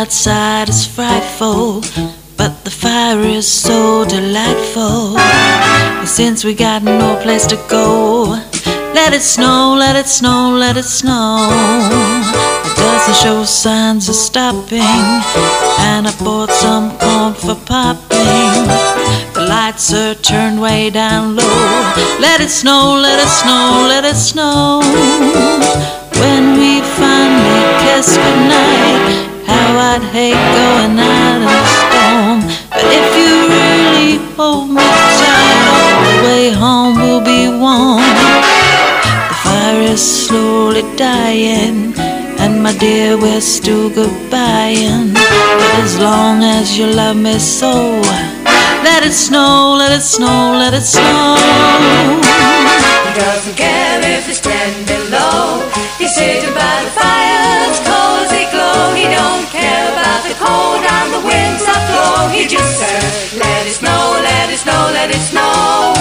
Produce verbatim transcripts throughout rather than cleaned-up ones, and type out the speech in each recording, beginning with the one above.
outside is frightful, but the fire is so delightful. And since we got no place to go, let it snow, let it snow, let it snow. It doesn't show signs of stopping, and I bought some corn for popping. The lights are turned way down low. Let it snow, let it snow, let it snow. When we finally kiss goodnight, how I'd hate going out in the storm. But if you really hold me tight, all the way home will be warm. The fire is slowly dying, and my dear, we're still goodbying. But as long as you love me so, let it snow, let it snow, let it snow. He doesn't care if you stand below. He's sitting by the fire's cozy glow. He don't care about the cold and the winds that blow. He just says, let it snow, let it snow, let it snow.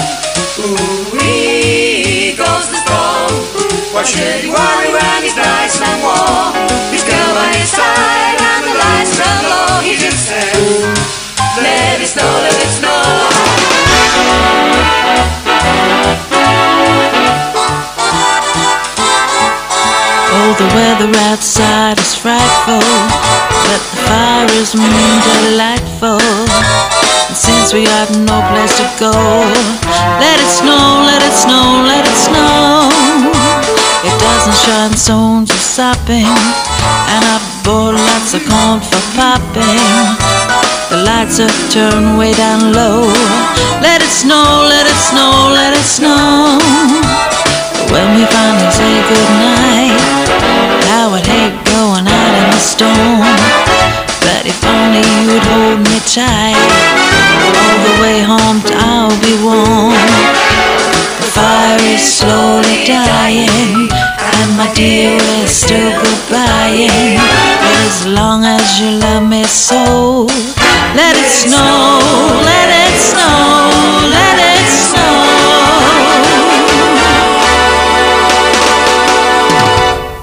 Ooh-wee goes the storm. Why should he worry when he's nice and warm? His girl by his side and the lights run low. He just says, let it snow, let it snow. Oh, the weather outside is frightful, but the fire is mm, delightful. And since we have no place to go, let it snow, let it snow, let it snow. It doesn't shine stones are sopping, and I bought lots of corn for popping. The lights are turned way down low. Let it snow, let it snow, let it snow. When we finally say goodnight, I would hate going out in the storm. But if only you'd hold me tight, all the way home I'll be warm. The fire is slowly dying, and my dear, we're still goodbying. But as long as you love me so, let it snow.